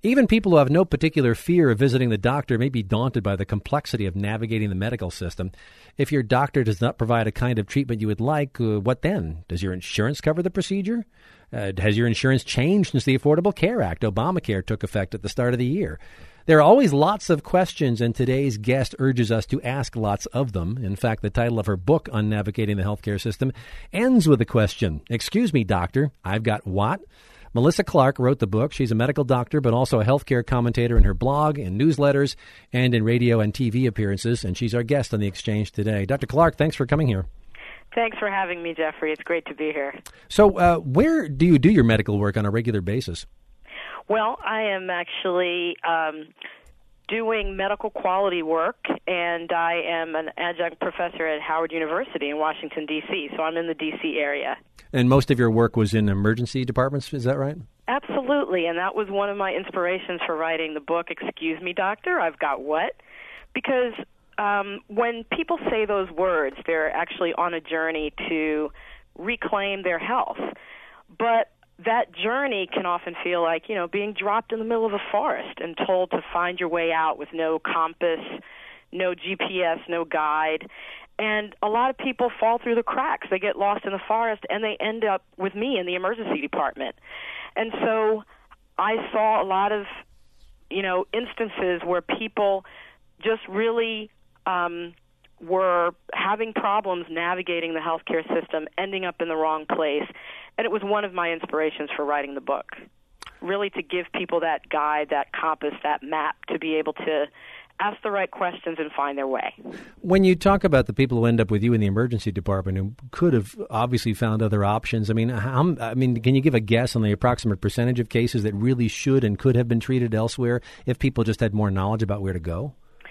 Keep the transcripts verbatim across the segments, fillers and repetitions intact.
Even people who have no particular fear of visiting the doctor may be daunted by the complexity of navigating the medical system. If your doctor does not provide a kind of treatment you would like, uh, what then? Does your insurance cover the procedure? Uh, has your insurance changed since the Affordable Care Act, Obamacare, took effect at the start of the year? There are always lots of questions, and today's guest urges us to ask lots of them. In fact, the title of her book on navigating the healthcare system ends with a question. Excuse me, doctor, I've got what? Melissa Clark wrote the book. She's a medical doctor, but also a healthcare commentator in her blog, in newsletters, and in radio and T V appearances, and she's our guest on The Exchange today. Doctor Clark, thanks for coming here. Thanks for having me, Jeffrey. It's great to be here. So uh, where do you do your medical work on a regular basis? Well, I am actually um, doing medical quality work, and I am an adjunct professor at Howard University in Washington, D C, so I'm in the D C area. And most of your work was in emergency departments, is that right? Absolutely, and that was one of my inspirations for writing the book, Excuse Me, Doctor, I've Got What? Because um, when people say those words, they're actually on a journey to reclaim their health. But that journey can often feel like, you know, being dropped in the middle of a forest and told to find your way out with no compass, no G P S, no guide. And a lot of people fall through the cracks. They get lost in the forest, and they end up with me in the emergency department. And so I saw a lot of, you know, instances where people just really um, were having problems navigating the healthcare system, ending up in the wrong place. And it was one of my inspirations for writing the book, really to give people that guide, that compass, that map to be able to ask the right questions and find their way. When you talk about the people who end up with you in the emergency department who could have obviously found other options, I mean, how, I mean, can you give a guess on the approximate percentage of cases that really should and could have been treated elsewhere if people just had more knowledge about where to go?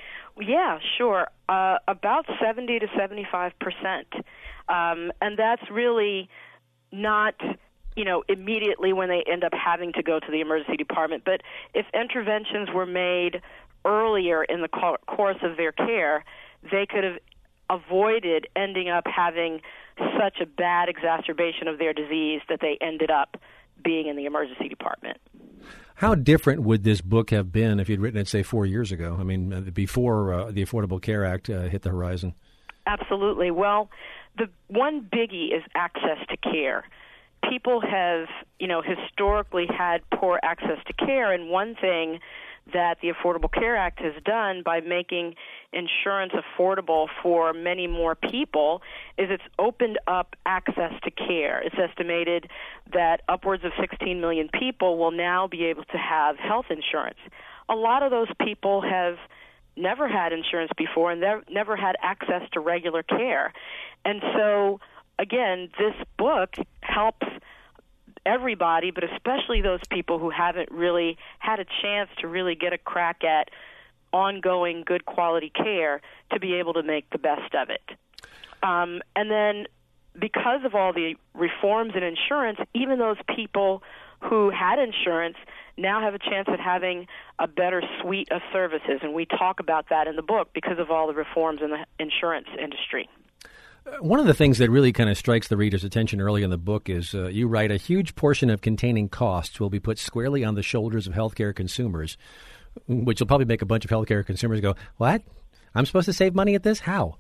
Yeah, sure. Uh, about seventy to seventy-five percent. Um, and that's really not, you know, immediately when they end up having to go to the emergency department. But if interventions were made earlier in the co- course of their care, they could have avoided ending up having such a bad exacerbation of their disease that they ended up being in the emergency department. How different would this book have been if you'd written it, say, four years ago? I mean, before uh, the Affordable Care Act uh, hit the horizon. Absolutely. Well, the one biggie is access to care. People have, you know, historically had poor access to care, and one thing that the Affordable Care Act has done by making insurance affordable for many more people is it's opened up access to care. It's estimated that upwards of sixteen million people will now be able to have health insurance. A lot of those people have never had insurance before and never had access to regular care. And so, again, this book helps everybody, but especially those people who haven't really had a chance to really get a crack at ongoing good quality care to be able to make the best of it. Um, and then because of all the reforms in insurance, even those people who had insurance now have a chance at having a better suite of services. And we talk about that in the book because of all the reforms in the insurance industry. One of the things that really kind of strikes the reader's attention early in the book is uh, you write a huge portion of containing costs will be put squarely on the shoulders of healthcare consumers, which will probably make a bunch of healthcare consumers go, what? I'm supposed to save money at this? How?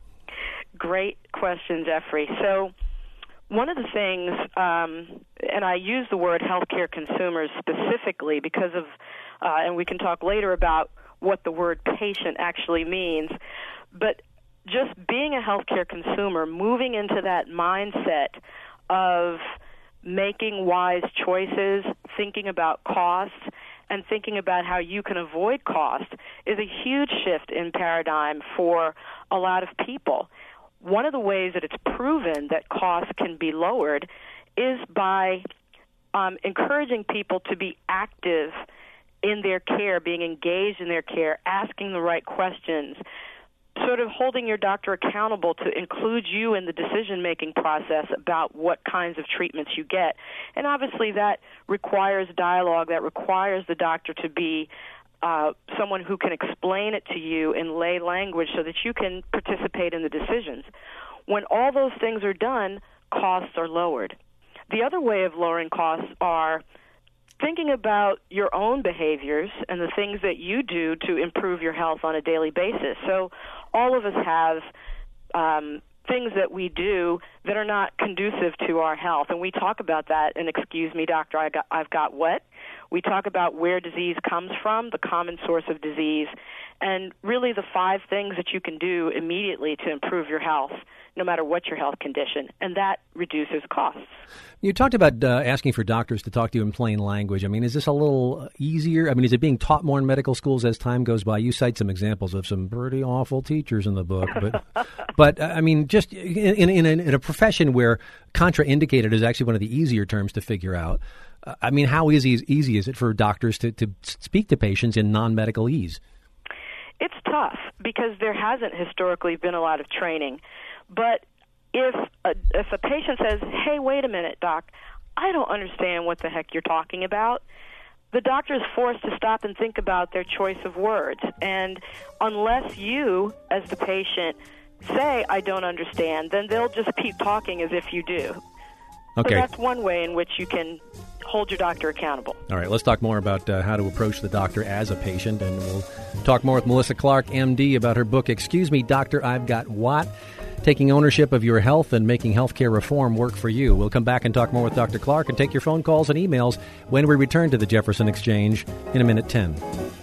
Great question, Jeffrey. So one of the things, um, and I use the word healthcare consumers specifically because of, uh, and we can talk later about what the word patient actually means, but just being a healthcare consumer, moving into that mindset of making wise choices, thinking about costs, and thinking about how you can avoid cost is a huge shift in paradigm for a lot of people. One of the ways that it's proven that costs can be lowered is by um, encouraging people to be active in their care, being engaged in their care, asking the right questions, sort of holding your doctor accountable to include you in the decision-making process about what kinds of treatments you get. And obviously that requires dialogue, that requires the doctor to be uh, someone who can explain it to you in lay language so that you can participate in the decisions. When all those things are done, costs are lowered. The other way of lowering costs are thinking about your own behaviors and the things that you do to improve your health on a daily basis. So all of us have um, things that we do that are not conducive to our health, and we talk about that in Excuse Me, Doctor, I got, I've Got What? We talk about where disease comes from, the common source of disease, and really the five things that you can do immediately to improve your health, no matter what your health condition, and that reduces costs. You talked about uh, asking for doctors to talk to you in plain language. I mean, is this a little easier? I mean, is it being taught more in medical schools as time goes by? You cite some examples of some pretty awful teachers in the book, but, but uh, I mean, just in, in, in, in a profession where contraindicated is actually one of the easier terms to figure out, uh, I mean, how easy, easy is it for doctors to, to speak to patients in non-medical ease? It's tough because there hasn't historically been a lot of training. But if a, if a patient says, hey, wait a minute, doc, I don't understand what the heck you're talking about, the doctor is forced to stop and think about their choice of words. And unless you, as the patient, say, I don't understand, then they'll just keep talking as if you do. Okay. So that's one way in which you can hold your doctor accountable. All right, let's talk more about uh, how to approach the doctor as a patient, and we'll talk more with Melissa Clark, M D, about her book, Excuse Me, Doctor, I've Got What? Taking ownership of your health and making healthcare reform work for you. We'll come back and talk more with Doctor Clark and take your phone calls and emails when we return to the Jefferson Exchange in a minute ten.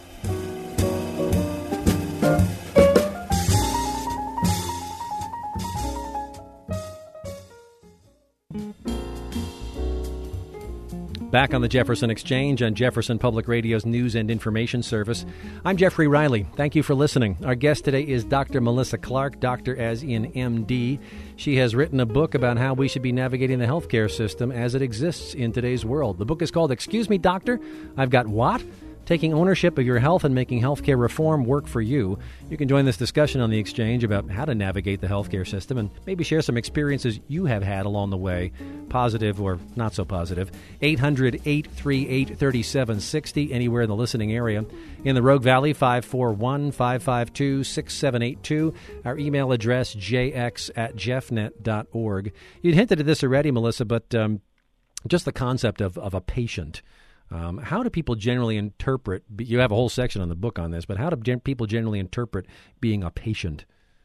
Back on the Jefferson Exchange on Jefferson Public Radio's News and Information Service. I'm Jeffrey Riley. Thank you for listening. Our guest today is Doctor Melissa Clark, doctor as in M D. She has written a book about how we should be navigating the healthcare system as it exists in today's world. The book is called Excuse Me, Doctor, I've Got What? Taking ownership of your health and making healthcare reform work for you. You can join this discussion on the Exchange about how to navigate the healthcare system and maybe share some experiences you have had along the way, positive or not so positive. eight hundred, eight three eight, three seven six zero, anywhere in the listening area. In the Rogue Valley, five four one, five five two, six seven eight two. Our email address, j x at jeffnet dot org. You'd hinted at this already, Melissa, but um, just the concept of, of a patient. Um, how do people generally interpret, you have a whole section on the book on this, but how do gen- people generally interpret being a patient?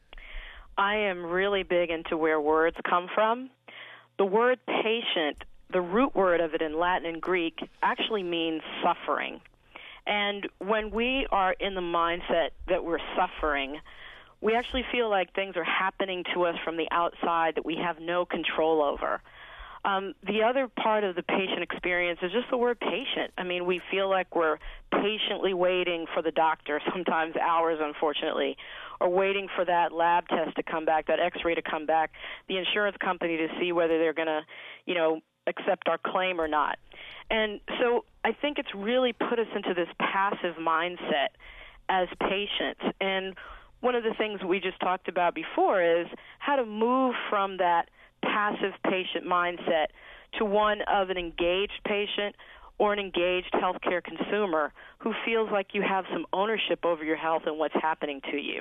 I am really big into where words come from. The word patient, the root word of it in Latin and Greek, actually means suffering. And when we are in the mindset that we're suffering, we actually feel like things are happening to us from the outside that we have no control over. Um, the other part of the patient experience is just the word patient. I mean, we feel like we're patiently waiting for the doctor, sometimes hours, unfortunately, or waiting for that lab test to come back, that x-ray to come back, the insurance company to see whether they're going to, you know, accept our claim or not. And so I think it's really put us into this passive mindset as patients. And one of the things we just talked about before is how to move from that passive patient mindset to one of an engaged patient or an engaged healthcare consumer who feels like you have some ownership over your health and what's happening to you.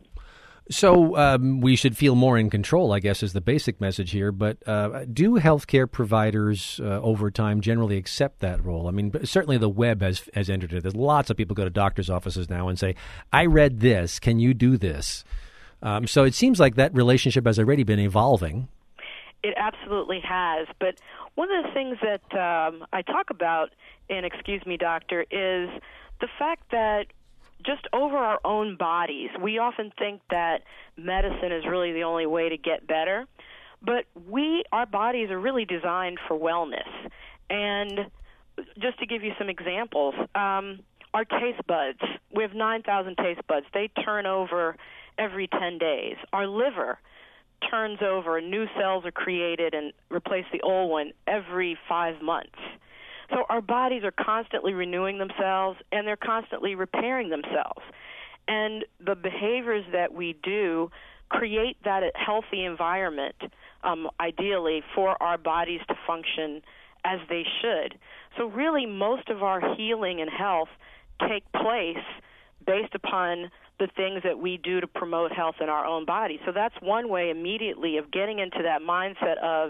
So um, we should feel more in control, I guess, is the basic message here. But uh, do healthcare providers uh, over time generally accept that role? I mean, certainly the web has, has entered it. There's lots of people go to doctors' offices now and say, I read this. Can you do this? Um, so it seems like that relationship has already been evolving. It absolutely has. But one of the things that um, I talk about in Excuse Me, Doctor, is the fact that just over our own bodies, we often think that medicine is really the only way to get better. But we, our bodies are really designed for wellness. And just to give you some examples, um, our taste buds, we have nine thousand taste buds. They turn over every ten days. Our liver turns over, new cells are created and replace the old one every five months. So our bodies are constantly renewing themselves, and they're constantly repairing themselves. And the behaviors that we do create that healthy environment, um, ideally, for our bodies to function as they should. So really, most of our healing and health take place based upon the things that we do to promote health in our own body. So that's one way immediately of getting into that mindset of,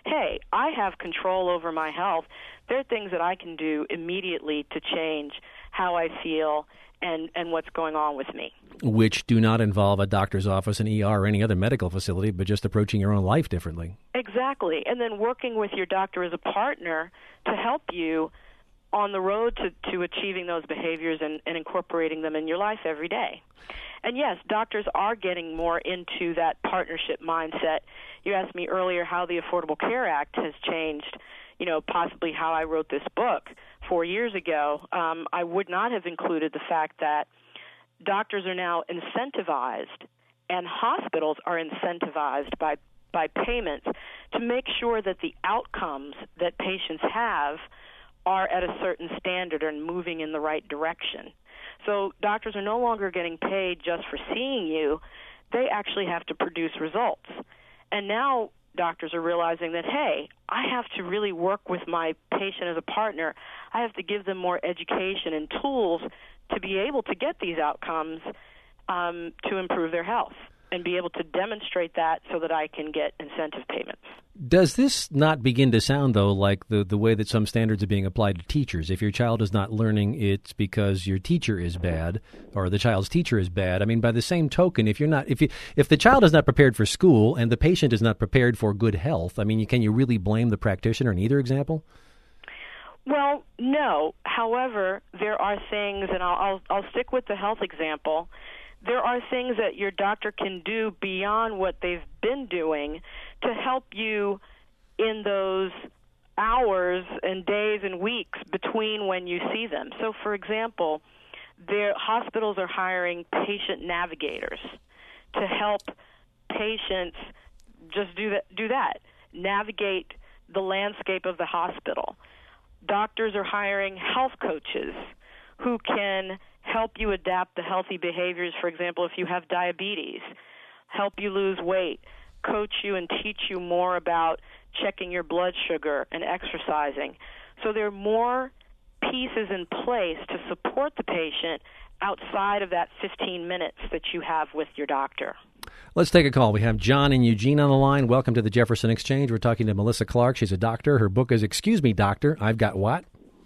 hey, I have control over my health. There are things that I can do immediately to change how I feel and, and what's going on with me. Which do not involve a doctor's office, an E R, or any other medical facility, but just approaching your own life differently. Exactly. And then working with your doctor as a partner to help you on the road to, to achieving those behaviors and, and incorporating them in your life every day. And yes, doctors are getting more into that partnership mindset. You asked me earlier how the Affordable Care Act has changed, you know, possibly how I wrote this book four years ago. Um, I would not have included the fact that doctors are now incentivized and hospitals are incentivized by, by payments to make sure that the outcomes that patients have are at a certain standard and moving in the right direction. So doctors are no longer getting paid just for seeing you. They actually have to produce results. And now doctors are realizing that, hey, I have to really work with my patient as a partner. I have to give them more education and tools to be able to get these outcomes um, to improve their health and be able to demonstrate that so that I can get incentive payments. Does this not begin to sound, though, like the, the way that some standards are being applied to teachers? If your child is not learning, it's because your teacher is bad or the child's teacher is bad. I mean, by the same token, if you're not, if you, if the child is not prepared for school and the patient is not prepared for good health, I mean, can you really blame the practitioner in either example? Well, no. However, there are things, and I'll, I'll, I'll stick with the health example. There are things that your doctor can do beyond what they've been doing to help you in those hours and days and weeks between when you see them. So, for example, their hospitals are hiring patient navigators to help patients just do that, do that, navigate the landscape of the hospital. Doctors are hiring health coaches who can help you adapt the healthy behaviors, for example, if you have diabetes, help you lose weight, coach you and teach you more about checking your blood sugar and exercising. So there are more pieces in place to support the patient outside of that fifteen minutes that you have with your doctor. Let's take a call. We have John and Eugene on the line. Welcome to the Jefferson Exchange. We're talking to Melissa Clark. She's a doctor. Her book is Excuse Me, Doctor, I've Got What?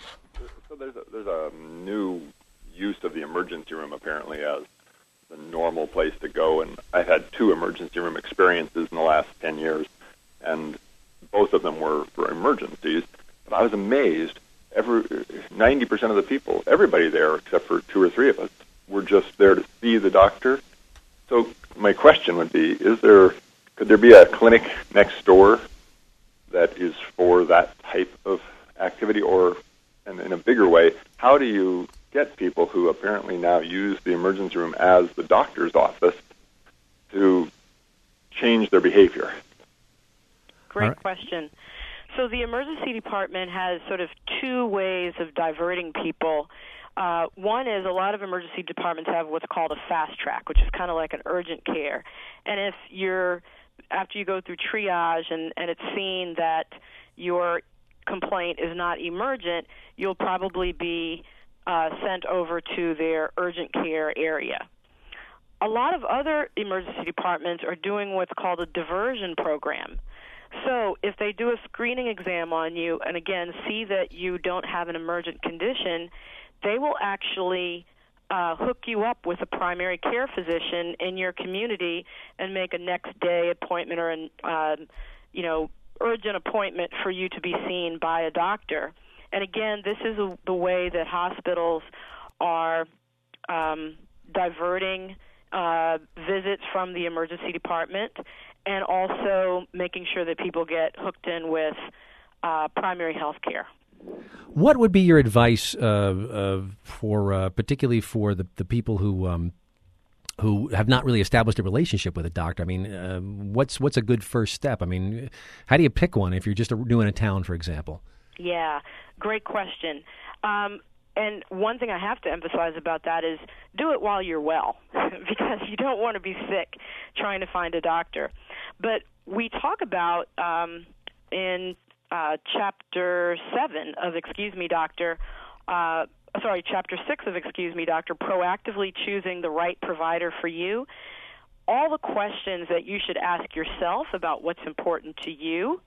So there's a, there's a new use of the emergency room apparently as the normal place to go, and I've had two emergency room experiences in the last ten years, and both of them were for emergencies. But I was amazed. Every ninety percent of the people, everybody there except for two or three of us, were just there to see the doctor. So my question would be, is there, could there be a clinic next door that is for that type of activity? Or, and in a bigger way, how do you get people who apparently now use the emergency room as the doctor's office to change their behavior? Great right. question. So the emergency department has sort of two ways of diverting people. Uh, one is a lot of emergency departments have what's called a fast track, which is kind of like an urgent care. And if you're, after you go through triage and, and it's seen that your complaint is not emergent, you'll probably be uh, sent over to their urgent care area. A lot of other emergency departments are doing what's called a diversion program. So if they do a screening exam on you and, again, see that you don't have an emergent condition, they will actually uh, hook you up with a primary care physician in your community and make a next-day appointment or an uh, you know, urgent appointment for you to be seen by a doctor. And, again, this is a, the way that hospitals are um, diverting uh, visits from the emergency department and also making sure that people get hooked in with uh, primary health care. What would be your advice uh, uh, for, uh, particularly for the, the people who um, who have not really established a relationship with a doctor? I mean, uh, what's what's a good first step? I mean, how do you pick one if you're just new in a town, for example? Yeah, great question. Um, and one thing I have to emphasize about that is do it while you're well, because you don't want to be sick trying to find a doctor. But we talk about um, in uh, Chapter seven of Excuse Me, Doctor, uh, sorry, Chapter six of Excuse Me, Doctor, proactively choosing the right provider for you, all the questions that you should ask yourself about what's important to you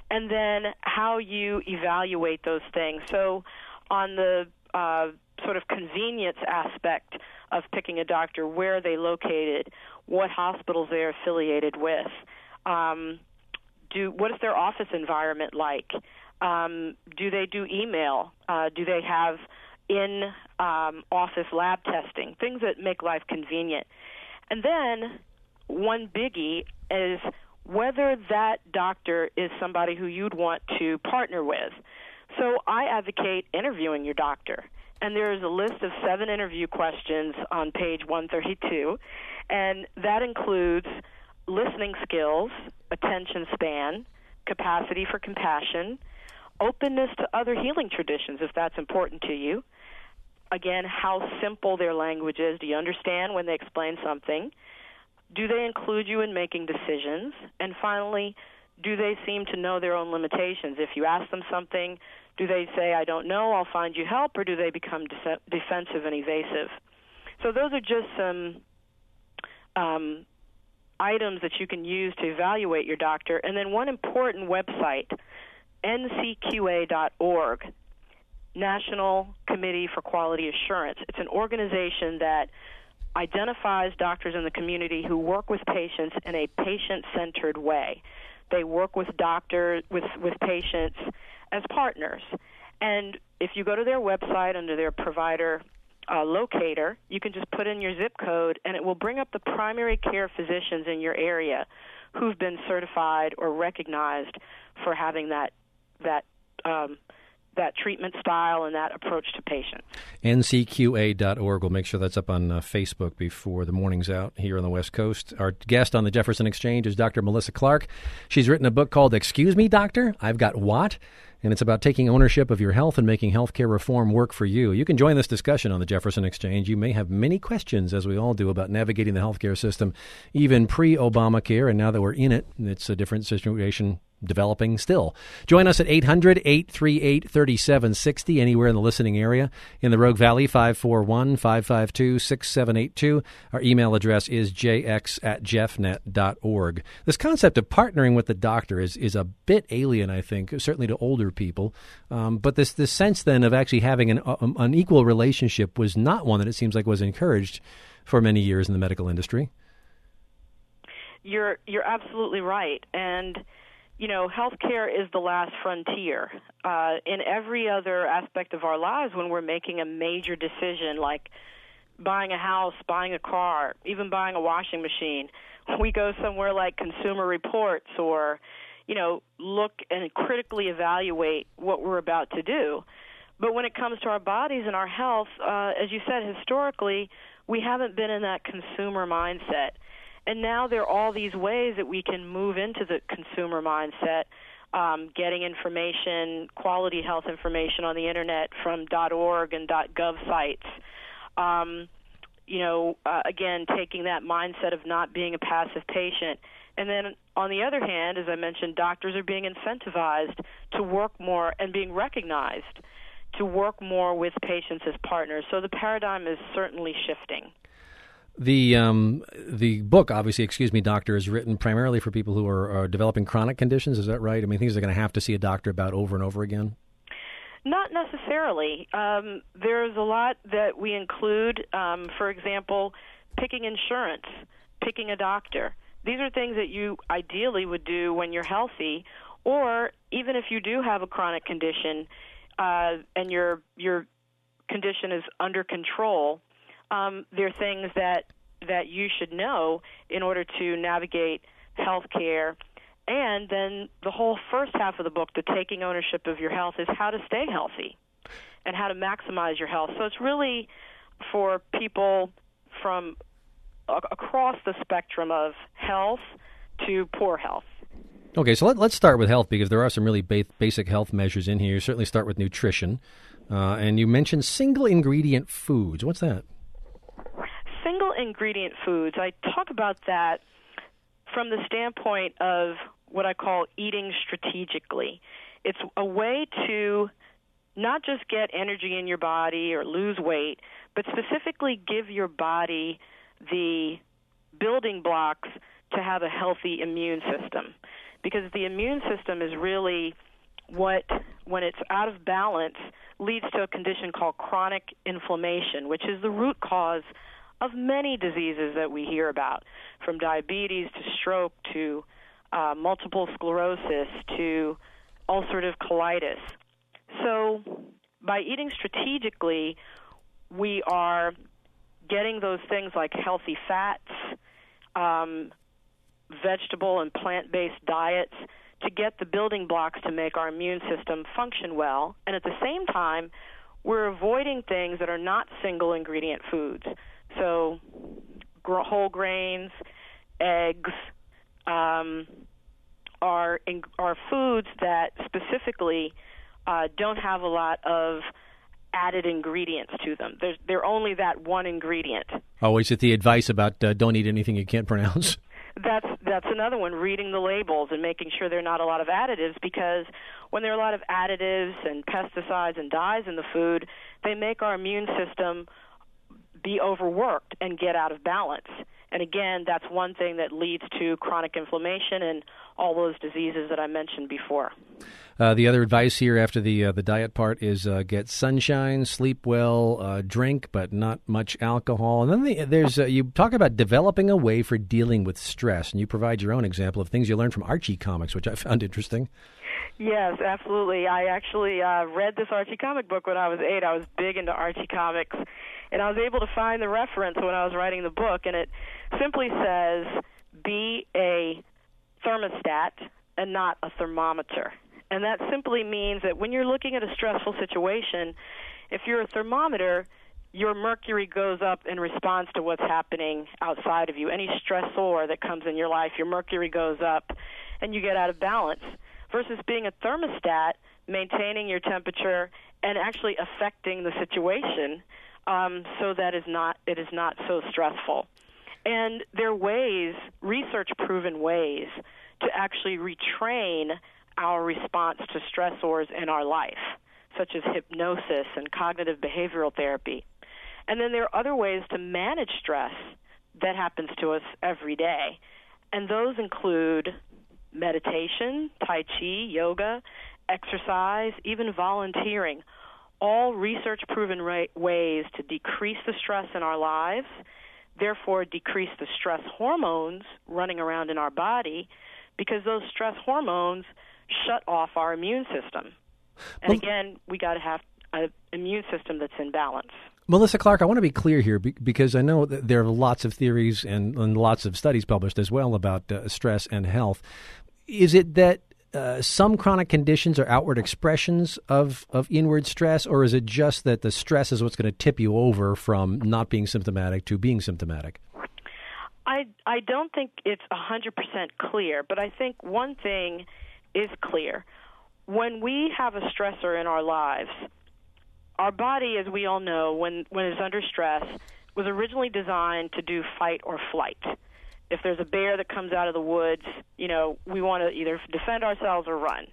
and then how you evaluate those things. So on the uh, sort of convenience aspect of picking a doctor, where are they located, what hospitals they're affiliated with, um, do what is their office environment like, um, do they do email, uh, do they have in um, office lab testing, things that make life convenient. And then one biggie is whether that doctor is somebody who you'd want to partner with. So I advocate interviewing your doctor. And there is a list of seven interview questions on page one thirty-two, and that includes listening skills, attention span, capacity for compassion, openness to other healing traditions, if that's important to you. Again, how simple their language is. Do you understand when they explain something? Do they include you in making decisions? And finally, do they seem to know their own limitations? If you ask them something, do they say, I don't know, I'll find you help, or do they become de- defensive and evasive? So those are just some um, items that you can use to evaluate your doctor. And then one important website, N C Q A dot org, National Committee for Quality Assurance. It's an organization that identifies doctors in the community who work with patients in a patient-centered way. They work with doctors, with, with patients as partners. And if you go to their website under their provider uh, locator, you can just put in your zip code, and it will bring up the primary care physicians in your area who've been certified or recognized for having that that um, that treatment style and that approach to patients. N C Q A dot org. We'll make sure that's up on uh, Facebook before the morning's out here on the West Coast. Our guest on the Jefferson Exchange is Doctor Melissa Clark. She's written a book called Excuse Me, Doctor, I've Got What? And it's about taking ownership of your health and making healthcare reform work for you. You can join this discussion on the Jefferson Exchange. You may have many questions, as we all do, about navigating the healthcare system, even pre-Obamacare. And now that we're in it, it's a different situation developing still. Join us at eight hundred, eight three eight, three seven six zero, anywhere in the listening area. In the Rogue Valley, five four one, five five two, six seven eight two. Our email address is j x at jeffnet dot org. This concept of partnering with the doctor is, is a bit alien, I think, certainly to older people. Um, but this, this sense then of actually having an, um, an equal relationship was not one that it seems like was encouraged for many years in the medical industry. You're, you're absolutely right. And you know, healthcare is the last frontier. Uh, in every other aspect of our lives, when we're making a major decision like buying a house, buying a car, even buying a washing machine, we go somewhere like Consumer Reports or, you know, look and critically evaluate what we're about to do. But when it comes to our bodies and our health, uh, as you said, historically, we haven't been in that consumer mindset. And now there are all these ways that we can move into the consumer mindset, um, getting information, quality health information on the Internet from .org and .gov sites. Um, you know, uh, again, taking that mindset of not being a passive patient. And then on the other hand, as I mentioned, doctors are being incentivized to work more and being recognized to work more with patients as partners. So the paradigm is certainly shifting. The um, the book, obviously, Excuse Me, Doctor, is written primarily for people who are, are developing chronic conditions. Is that right? I mean, things they're going to have to see a doctor about over and over again? Not necessarily. Um, there's a lot that we include. Um, for example, picking insurance, picking a doctor. These are things that you ideally would do when you're healthy, or even if you do have a chronic condition uh, and your your condition is under control. Um, there are things that, that you should know in order to navigate healthcare. And then the whole first half of the book, the taking ownership of your health, is how to stay healthy and how to maximize your health. So it's really for people from a- across the spectrum of health to poor health. Okay, so let, let's start with health because there are some really ba- basic health measures in here. You certainly start with nutrition. Uh, and you mentioned single-ingredient foods. What's that? Single-ingredient foods, I talk about that from the standpoint of what I call eating strategically. It's a way to not just get energy in your body or lose weight, but specifically give your body the building blocks to have a healthy immune system. because the immune system is really what, when it's out of balance, leads to a condition called chronic inflammation, which is the root cause of many diseases that we hear about, from diabetes to stroke to uh, multiple sclerosis to ulcerative colitis. So by eating strategically, we are getting those things like healthy fats, um, vegetable and plant-based diets to get the building blocks to make our immune system function well. And at the same time, we're avoiding things that are not single-ingredient foods. So gr- whole grains, eggs, um, are, in, are foods that specifically uh, don't have a lot of added ingredients to them. There's, they're only that one ingredient. Oh, is it the advice about uh, don't eat anything you can't pronounce? That's that's another one, reading the labels and making sure there are not a lot of additives, because when there are a lot of additives and pesticides and dyes in the food, they make our immune system be overworked and get out of balance. And again, that's one thing that leads to chronic inflammation and all those diseases that I mentioned before. Uh, the other advice here after the uh, the diet part is uh, get sunshine, sleep well, uh, drink, but not much alcohol. And then the, there's uh, you talk about developing a way for dealing with stress, and you provide your own example of things you learned from Archie comics, which I found interesting. Yes, absolutely. I actually uh, read this Archie comic book when I was eight. I was big into Archie comics, and I was able to find the reference when I was writing the book, and it simply says, be a thermostat and not a thermometer. And that simply means that when you're looking at a stressful situation, if you're a thermometer, your mercury goes up in response to what's happening outside of you. Any stressor that comes in your life, your mercury goes up, and you get out of balance. Versus being a thermostat, maintaining your temperature and actually affecting the situation um, so that is not it is not so stressful. And there are ways, research-proven ways, to actually retrain our response to stressors in our life, such as hypnosis and cognitive behavioral therapy. And then there are other ways to manage stress that happens to us every day. And those include meditation, Tai Chi, yoga, exercise, even volunteering, all research-proven ra- ways to decrease the stress in our lives, therefore decrease the stress hormones running around in our body, because those stress hormones shut off our immune system. And well, again, we got to have an immune system that's in balance. Melissa Clark, I want to be clear here because I know that there are lots of theories and, and lots of studies published as well about uh, stress and health. Is it that uh, some chronic conditions are outward expressions of, of inward stress, or is it just that the stress is what's going to tip you over from not being symptomatic to being symptomatic? I, I don't think it's one hundred percent clear, but I think one thing is clear. When we have a stressor in our lives, our body, as we all know, when, when it's under stress, was originally designed to do fight or flight. If there's a bear that comes out of the woods, you know, we want to either defend ourselves or run.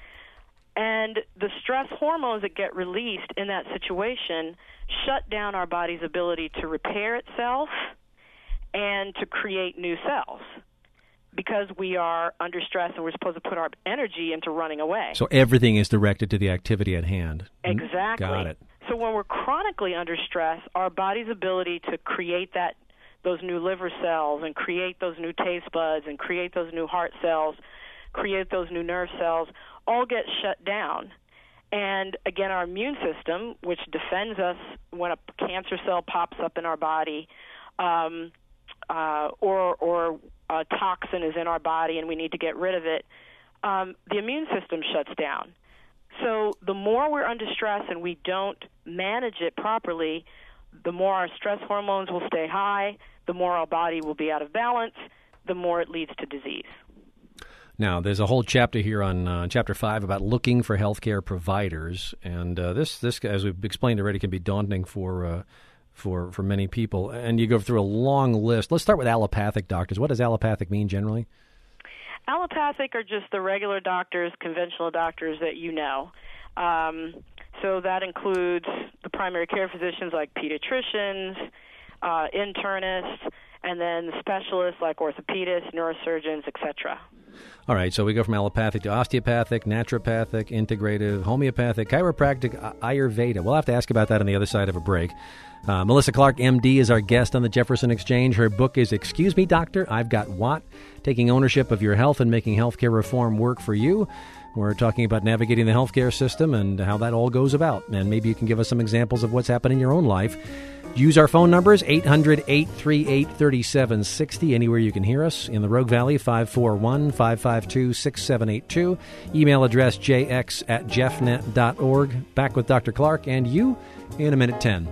And the stress hormones that get released in that situation shut down our body's ability to repair itself and to create new cells, because we are under stress and we're supposed to put our energy into running away. So everything is directed to the activity at hand. Exactly. Got it. So when we're chronically under stress, our body's ability to create that those new liver cells and create those new taste buds and create those new heart cells, create those new nerve cells, all get shut down. And again, our immune system, which defends us when a cancer cell pops up in our body, um, uh, or or a toxin is in our body and we need to get rid of it, um, the immune system shuts down. So the more we're under stress and we don't manage it properly, the more our stress hormones will stay high, the more our body will be out of balance, the more it leads to disease. Now, there's a whole chapter here on uh, Chapter five about looking for healthcare providers, and uh, this, this, as we've explained already, can be daunting for uh, for for many people. And you go through a long list. Let's start with allopathic doctors. What does allopathic mean generally? Allopathic are just the regular doctors, conventional doctors that you know. Um, so that includes the primary care physicians like pediatricians, uh, internists, and then the specialists like orthopedists, neurosurgeons, et cetera. All right, so we go from allopathic to osteopathic, naturopathic, integrative, homeopathic, chiropractic, Ayurveda. We'll have to ask about that on the other side of a break. Uh, Melissa Clark, M D, is our guest on the Jefferson Exchange. Her book is Excuse Me, Doctor, I've Got What? Taking Ownership of Your Health and Making Healthcare Reform Work for You. We're talking about navigating the healthcare system and how that all goes about. And maybe you can give us some examples of what's happened in your own life. Use our phone numbers, eight hundred, eight three eight, three seven six zero, anywhere you can hear us. In the Rogue Valley, five four one, five five two, six seven eight two. Email address jx at jeffnet dot org. Back with Doctor Clark and you in a minute ten.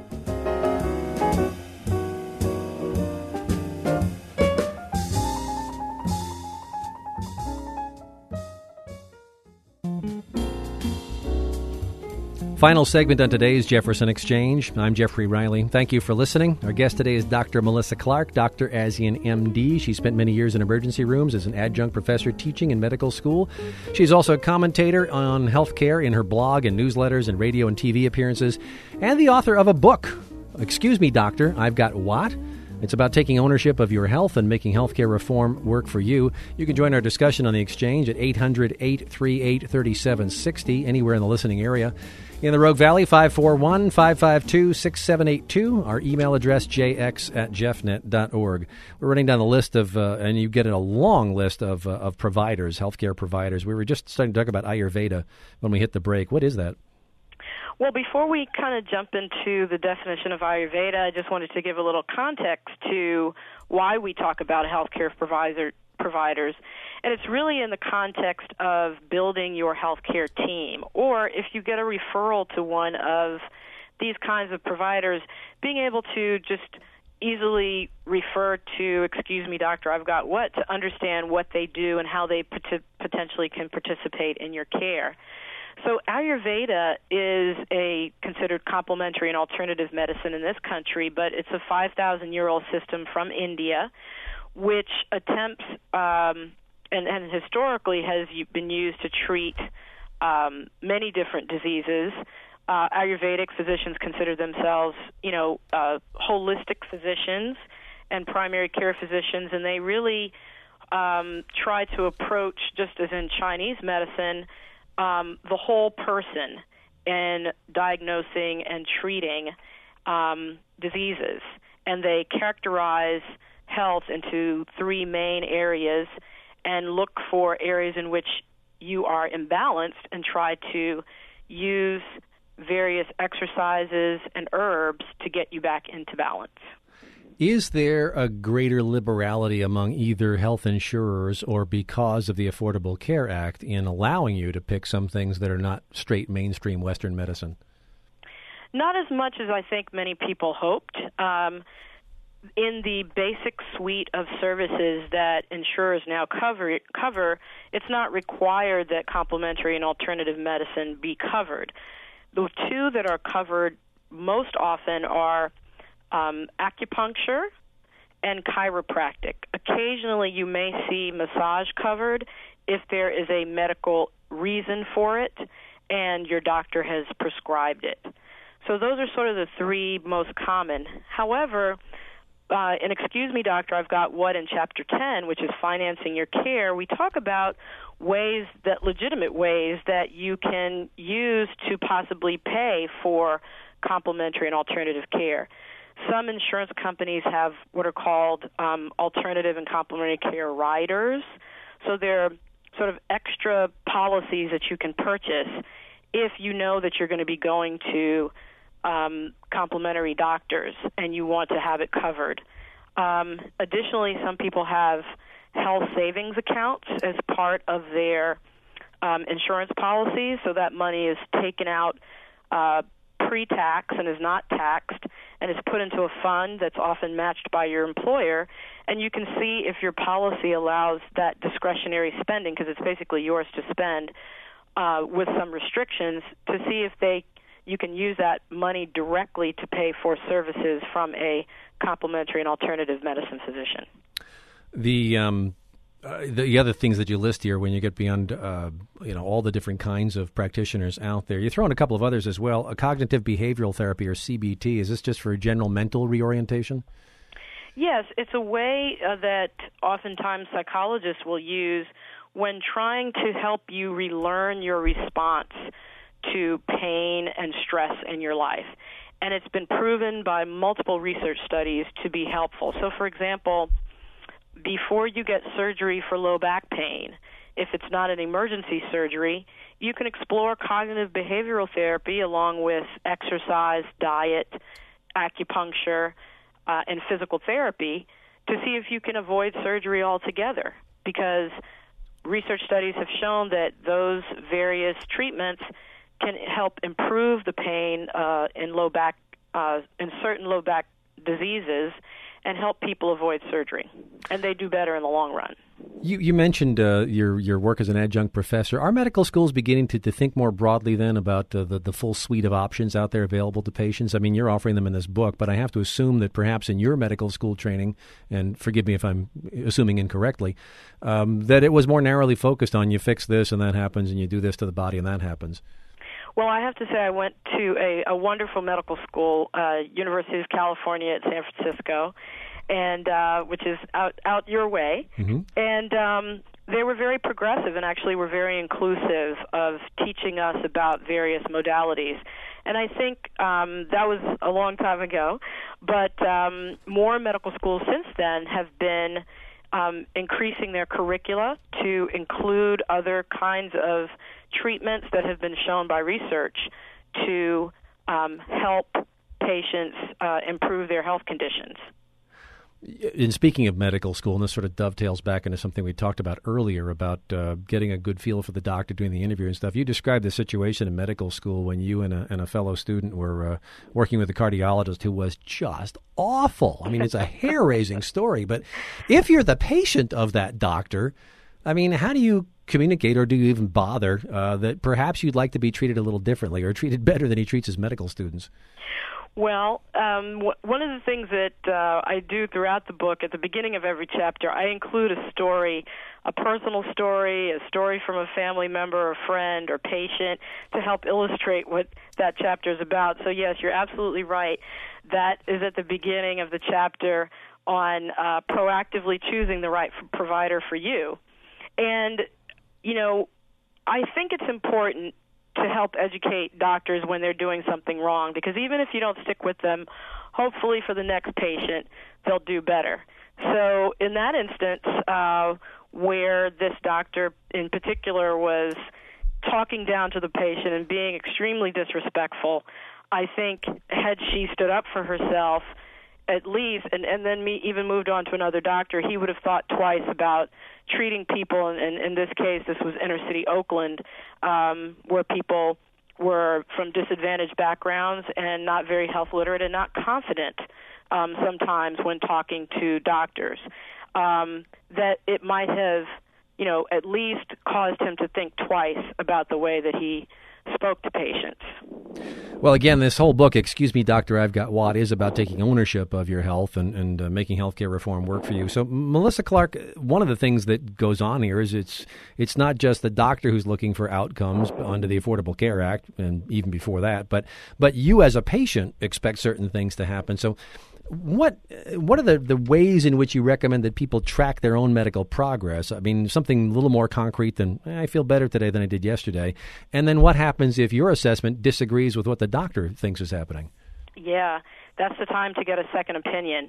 Final segment on today's Jefferson Exchange. I'm Jeffrey Riley. Thank you for listening. Our guest today is Doctor Melissa Clark, Doctor Asian, M D. She spent many years in emergency rooms as an adjunct professor teaching in medical school. She's also a commentator on healthcare in her blog and newsletters and radio and T V appearances, and the author of a book, Excuse Me, Doctor, I've Got What? It's about taking ownership of your health and making healthcare reform work for you. You can join our discussion on the Exchange at eight hundred, eight three eight, three seven six zero, anywhere in the listening area. In the Rogue Valley, five four one, five five two, six seven eight two. Our email address, jx at jeffnet dot org. We're running down the list of, uh, and you get a long list of uh, of providers, healthcare providers. We were just starting to talk about Ayurveda when we hit the break. What is that? Well, before we kind of jump into the definition of Ayurveda, I just wanted to give a little context to why we talk about healthcare provider, providers. And it's really in the context of building your healthcare team, or if you get a referral to one of these kinds of providers, being able to just easily refer to, excuse me, doctor, I've got what, to understand what they do and how they pot- potentially can participate in your care. So Ayurveda is a considered complementary and alternative medicine in this country, but it's a five thousand year old system from India, which attempts um, and, and historically has been used to treat um, many different diseases. Uh, Ayurvedic physicians consider themselves, you know, uh, holistic physicians and primary care physicians, and they really um, try to approach, just as in Chinese medicine, Um, the whole person in diagnosing and treating um, diseases. And they characterize health into three main areas and look for areas in which you are imbalanced and try to use various exercises and herbs to get you back into balance. Is there a greater liberality among either health insurers or because of the Affordable Care Act in allowing you to pick some things that are not straight mainstream Western medicine? Not as much as I think many people hoped. Um, in the basic suite of services that insurers now cover, cover, it's not required that complementary and alternative medicine be covered. The two that are covered most often are Um, acupuncture and chiropractic. Occasionally you may see massage covered if there is a medical reason for it and your doctor has prescribed it. So those are sort of the three most common. However, uh, in Excuse Me, Doctor, I've Got What in Chapter ten, which is financing your care, we talk about ways that, legitimate ways that you can use to possibly pay for complementary and alternative care. Some insurance companies have what are called um, alternative and complementary care riders. So they're sort of extra policies that you can purchase if you know that you're going to be going to um, complementary doctors and you want to have it covered. Um, additionally, some people have health savings accounts as part of their um, insurance policies, so that money is taken out uh, pre-tax and is not taxed and is put into a fund that's often matched by your employer, and you can see if your policy allows that discretionary spending, because it's basically yours to spend, uh, with some restrictions, to see if they you can use that money directly to pay for services from a complementary and alternative medicine physician. The um, uh, the other things that you list here, when you get beyond uh, you know all the different kinds of practitioners out there, you throw in a couple of others as well. A cognitive behavioral therapy, or C B T, is this just for general mental reorientation? Yes, it's a way uh, that oftentimes psychologists will use when trying to help you relearn your response to pain and stress in your life. And it's been proven by multiple research studies to be helpful. So, for example, before you get surgery for low back pain, if it's not an emergency surgery, you can explore cognitive behavioral therapy along with exercise, diet, acupuncture, uh, and physical therapy to see if you can avoid surgery altogether, because research studies have shown that those various treatments can help improve the pain uh, in low back, uh, in certain low back diseases, and help people avoid surgery. And they do better in the long run. You, you mentioned uh, your your work as an adjunct professor. Are medical schools beginning to, to think more broadly then about uh, the, the full suite of options out there available to patients? I mean, you're offering them in this book, but I have to assume that perhaps in your medical school training, and forgive me if I'm assuming incorrectly, um, that it was more narrowly focused on you fix this and that happens, and you do this to the body and that happens. Well, I have to say I went to a, a wonderful medical school, uh, University of California at San Francisco, and uh, which is out out your way. Mm-hmm. And um, they were very progressive and actually were very inclusive of teaching us about various modalities. And I think um, that was a long time ago, but um, more medical schools since then have been um, increasing their curricula to include other kinds of treatments that have been shown by research to um, help patients uh, improve their health conditions. In speaking of medical school, and this sort of dovetails back into something we talked about earlier about uh, getting a good feel for the doctor doing the interview and stuff, you described the situation in medical school when you and a, and a fellow student were uh, working with a cardiologist who was just awful. I mean, it's a hair-raising story, but if you're the patient of that doctor, I mean, how do you communicate, or do you even bother, uh, that perhaps you'd like to be treated a little differently or treated better than he treats his medical students? Well, um, w- one of the things that uh, I do throughout the book, at the beginning of every chapter, I include a story, a personal story, a story from a family member or friend or patient to help illustrate what that chapter is about. So, yes, you're absolutely right. That is at the beginning of the chapter on uh, proactively choosing the right f- provider for you. And, you know, I think it's important to help educate doctors when they're doing something wrong, because even if you don't stick with them, hopefully for the next patient, they'll do better. So in that instance, uh, where this doctor in particular was talking down to the patient and being extremely disrespectful, I think had she stood up for herself, at least, and, and then me even moved on to another doctor, he would have thought twice about treating people, and, and in this case, this was inner city Oakland, um, where people were from disadvantaged backgrounds and not very health literate and not confident um, sometimes when talking to doctors, um, that it might have, you know, at least caused him to think twice about the way that he spoke to patients. Well, again, this whole book, Excuse Me, Doctor, I've Got What, is about taking ownership of your health and, and uh, making healthcare reform work for you. So, Melissa Clark, one of the things that goes on here is it's it's not just the doctor who's looking for outcomes under the Affordable Care Act, and even before that, but but you as a patient expect certain things to happen. So What what are the, the ways in which you recommend that people track their own medical progress? I mean, something a little more concrete than, eh, I feel better today than I did yesterday. And then what happens if your assessment disagrees with what the doctor thinks is happening? Yeah, that's the time to get a second opinion.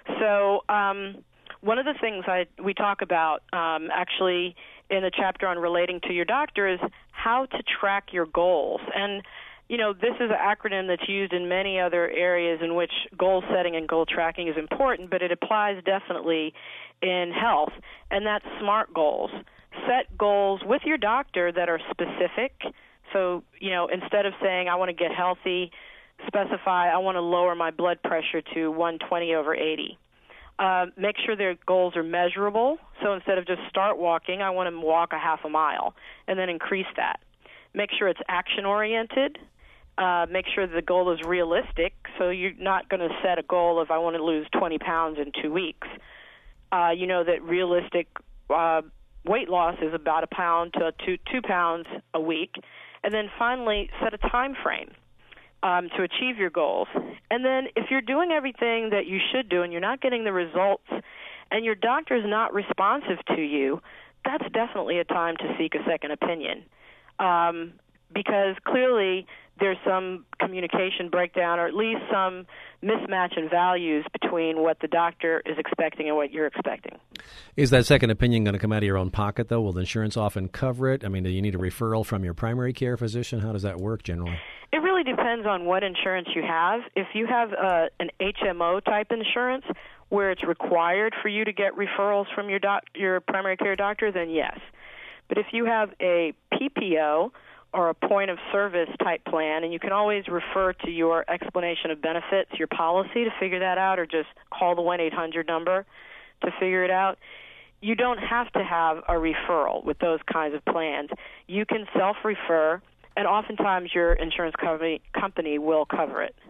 So um, one of the things I we talk about um, actually in the chapter on relating to your doctor is how to track your goals. And you know, this is an acronym that's used in many other areas in which goal setting and goal tracking is important, but it applies definitely in health, and that's SMART goals. Set goals with your doctor that are specific. So, you know, instead of saying, I want to get healthy, specify, I want to lower my blood pressure to one twenty over eighty. Uh, make sure their goals are measurable. So instead of just start walking, I want to walk a half a mile, and then increase that. Make sure it's action-oriented. Uh, make sure the goal is realistic, so you're not going to set a goal of I want to lose twenty pounds in two weeks. Uh, you know that realistic uh, weight loss is about a pound to two, two pounds a week. And then finally, set a time frame um, to achieve your goals. And then if you're doing everything that you should do and you're not getting the results and your doctor is not responsive to you, that's definitely a time to seek a second opinion, um, because clearly there's some communication breakdown, or at least some mismatch in values between what the doctor is expecting and what you're expecting. Is that second opinion going to come out of your own pocket, though? Will the insurance often cover it? I mean, do you need a referral from your primary care physician? How does that work generally? It really depends on what insurance you have. If you have uh, an H M O-type insurance where it's required for you to get referrals from your doc- your primary care doctor, then yes. But if you have a P P O or a point of service type plan, and you can always refer to your explanation of benefits, your policy, to figure that out, or just call the one eight hundred number to figure it out. You don't have to have a referral with those kinds of plans. You can self-refer, and oftentimes your insurance company, company will cover it.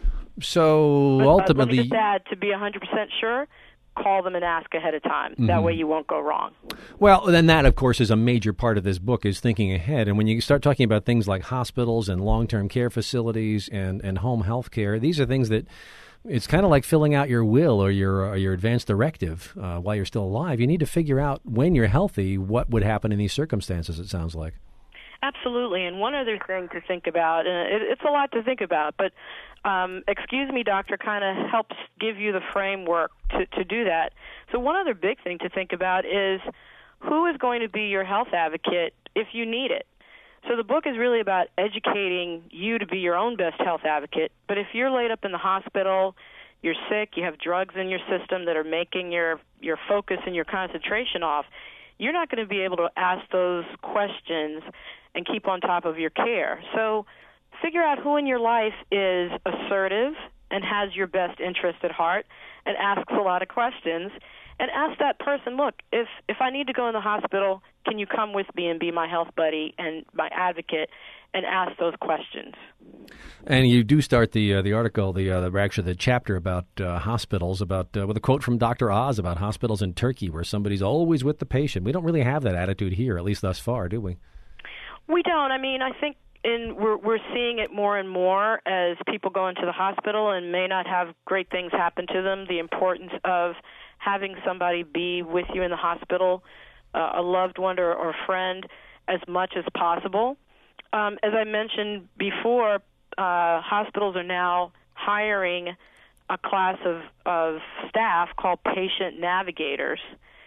So but, ultimately... But let me just add, to be one hundred percent sure, call them and ask ahead of time. Mm-hmm. That way you won't go wrong. Well, then that, of course, is a major part of this book, is thinking ahead. And when you start talking about things like hospitals and long-term care facilities and, and home health care, these are things that it's kind of like filling out your will or your or your advance directive uh, while you're still alive. You need to figure out, when you're healthy, what would happen in these circumstances, it sounds like. Absolutely. And one other thing to think about, and it, it's a lot to think about, but um, Excuse Me Doctor kind of helps give you the framework to, to do that. So one other big thing to think about is who is going to be your health advocate if you need it. So the book is really about educating you to be your own best health advocate. But if you're laid up in the hospital, you're sick, you have drugs in your system that are making your, your focus and your concentration off, you're not going to be able to ask those questions and keep on top of your care. So figure out who in your life is assertive and has your best interest at heart and asks a lot of questions. And ask that person, look, if, if I need to go in the hospital, can you come with me and be my health buddy and my advocate, and ask those questions. And you do start the uh, the article, the, uh, the actually the chapter about uh, hospitals, about uh, with a quote from Doctor Oz about hospitals in Turkey, where somebody's always with the patient. We don't really have that attitude here, at least thus far, do we? We don't. I mean, I think in, we're we're seeing it more and more as people go into the hospital and may not have great things happen to them. The importance of having somebody be with you in the hospital, uh, a loved one or, or friend, as much as possible. Um, as I mentioned before, uh, hospitals are now hiring a class of, of staff called patient navigators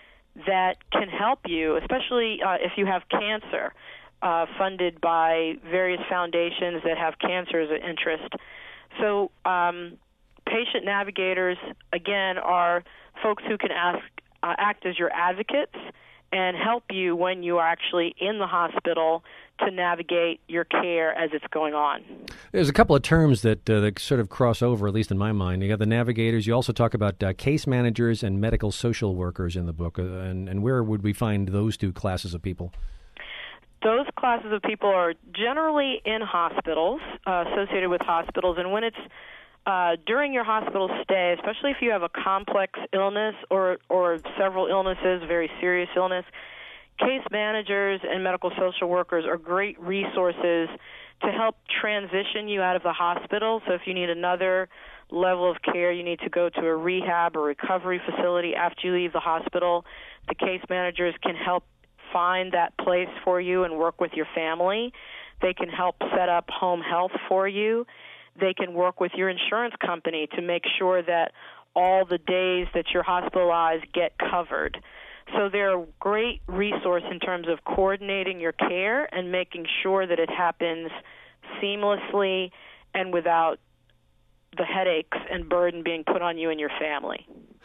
that can help you, especially uh, if you have cancer, uh, funded by various foundations that have cancer as an interest. So um, patient navigators, again, are folks who can ask, uh, act as your advocates and help you when you are actually in the hospital to navigate your care as it's going on. There's a couple of terms that, uh, that sort of cross over, at least in my mind. You got the navigators. You also talk about uh, case managers and medical social workers in the book. Uh, and, and where would we find those two classes of people? Those classes of people are generally in hospitals, uh, associated with hospitals. And when it's uh, during your hospital stay, especially if you have a complex illness or, or several illnesses, very serious illness, case managers and medical social workers are great resources to help transition you out of the hospital. So if you need another level of care, you need to go to a rehab or recovery facility after you leave the hospital, the case managers can help find that place for you and work with your family. They can help set up home health for you. They can work with your insurance company to make sure that all the days that you're hospitalized get covered. So they're a great resource in terms of coordinating your care and making sure that it happens seamlessly and without the headaches and burden being put on you and your family.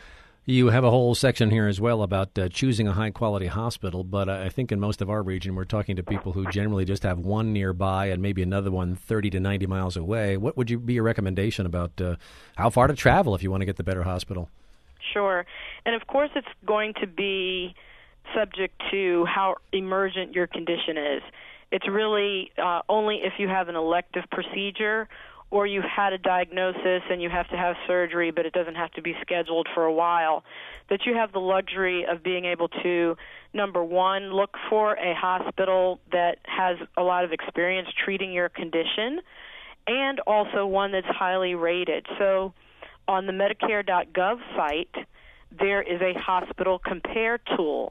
You have a whole section here as well about uh, choosing a high-quality hospital, but uh, I think in most of our region we're talking to people who generally just have one nearby and maybe another one thirty to ninety miles away. What would you be your recommendation about uh, how far to travel if you want to get the better hospital? Sure. And, of course, it's going to be subject to how emergent your condition is. It's really uh, only if you have an elective procedure or you've had a diagnosis and you have to have surgery, but it doesn't have to be scheduled for a while, that you have the luxury of being able to, number one, look for a hospital that has a lot of experience treating your condition, and also one that's highly rated. So on the Medicare dot gov site, there is a hospital compare tool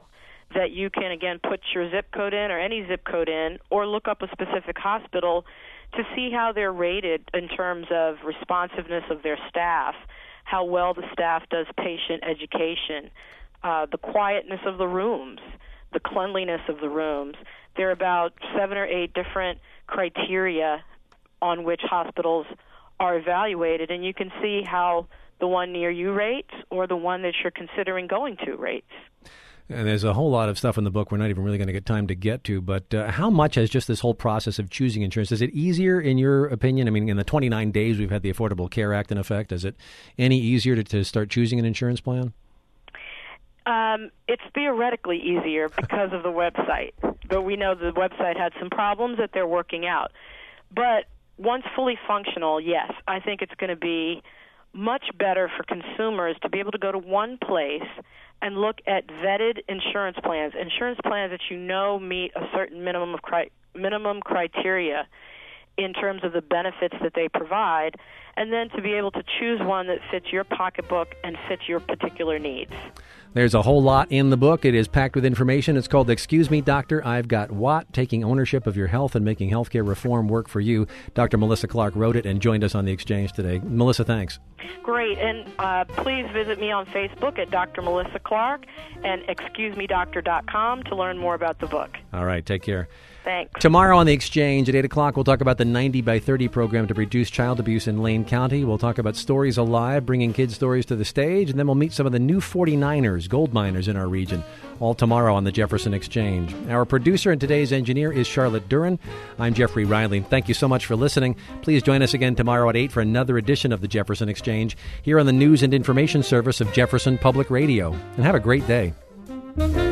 that you can, again, put your zip code in or any zip code in, or look up a specific hospital to see how they're rated in terms of responsiveness of their staff, how well the staff does patient education, uh, the quietness of the rooms, the cleanliness of the rooms. There are about seven or eight different criteria on which hospitals are evaluated, and you can see how the one near you rates or the one that you're considering going to rates. And there's a whole lot of stuff in the book we're not even really going to get time to get to, but uh, how much has just this whole process of choosing insurance, is it easier in your opinion? I mean, in the twenty-nine days we've had the Affordable Care Act in effect, is it any easier to, to start choosing an insurance plan? Um, it's theoretically easier because of the website, but we know the website had some problems that they're working out. But once fully functional, yes, I think it's going to be much better for consumers to be able to go to one place and look at vetted insurance plans, insurance plans that you know meet a certain minimum of cri- minimum criteria in terms of the benefits that they provide, and then to be able to choose one that fits your pocketbook and fits your particular needs. There's a whole lot in the book. It is packed with information. It's called Excuse Me, Doctor, I've Got What? Taking Ownership of Your Health and Making Healthcare Reform Work for You. Doctor Melissa Clark wrote it and joined us on The Exchange today. Melissa, thanks. Great. And uh, please visit me on Facebook at Doctor Melissa Clark and excuse me doctor dot com to learn more about the book. All right. Take care. Thanks. Tomorrow on The Exchange at eight o'clock, we'll talk about the ninety by thirty program to reduce child abuse in Lane County. We'll talk about Stories Alive, bringing kids' stories to the stage, and then we'll meet some of the new forty-niners, gold miners in our region, all tomorrow on the Jefferson Exchange. Our producer and today's engineer is Charlotte Duran. I'm Jeffrey Riley. Thank you so much for listening. Please join us again tomorrow at eight for another edition of the Jefferson Exchange here on the News and Information Service of Jefferson Public Radio. And have a great day.